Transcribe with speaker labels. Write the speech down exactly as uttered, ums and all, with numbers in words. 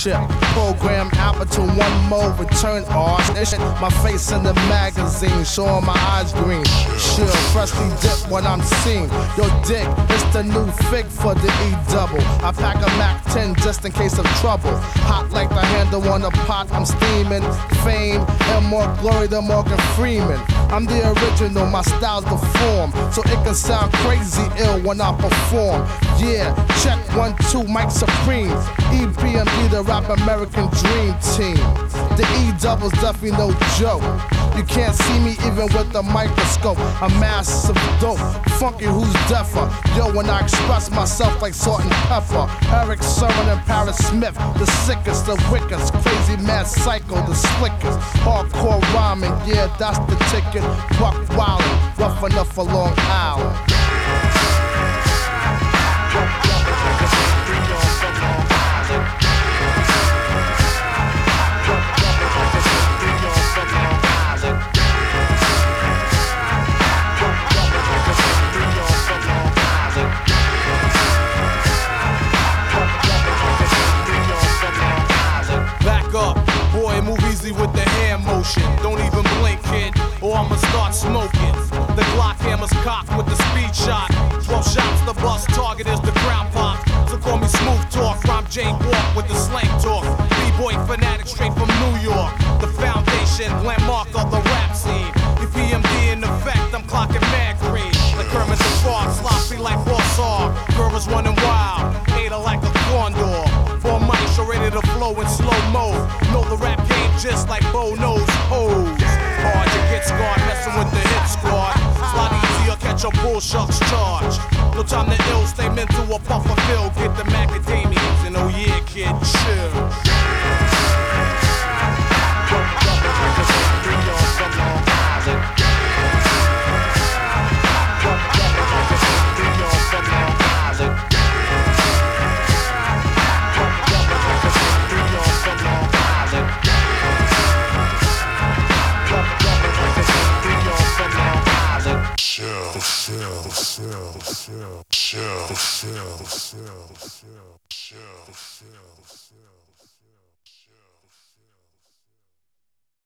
Speaker 1: spaceship. Program Apple one more return R's. My face in the magazine, showing my eyes green. Chill, freshly dipped when I'm seen. Yo, dick, it's the new fig for the E double. I pack a Mac ten just in case of trouble. Hot like the handle on a pot, I'm steaming. Fame and more glory than Morgan Freeman. I'm the original, my style's the form, so it can sound crazy ill when I perform. Yeah, check one, two, Mike Supreme. E P M D, the rap American dream team. The E double's definitely no joke. You can't see me even with the microscope. I'm massive dope, funky who's deafer. Yo, when I express myself like salt and pepper. Eric Sermon and Paris Smith, the sickest, the wickedest, crazy mad psycho, the slickest. Hardcore rhyming, yeah, that's the ticket. Buck wildin', rough enough for Long Island.
Speaker 2: Move easy with the hand motion. Don't even blink, kid, or I'ma start smoking. The Glock hammer's cocked with the speed shot. Twelve shots, the bust target is the ground pop. So call me Smooth Talk, rhyme Jane Walk with the slang talk. B-boy fanatic straight from New York. The foundation, landmark of the rap scene. The P M D in effect, I'm clocking mad green. Like Kermit the Frog, sloppy like Bossar. Girl is running wild, ate her like a corn dog. Four mics are ready to flow in slow mo. Know the rap game just like Bo knows hoes. Hard to get scarred, messing with the hit squad. It's a lot easier, catch a bull shucks charge. No time to ill, stay mental or puffer fill. Get the macadamias and oh yeah, kid, chill. Chill, chill, chill, chill, chill, chill, chill, chill, chill, chill, chill.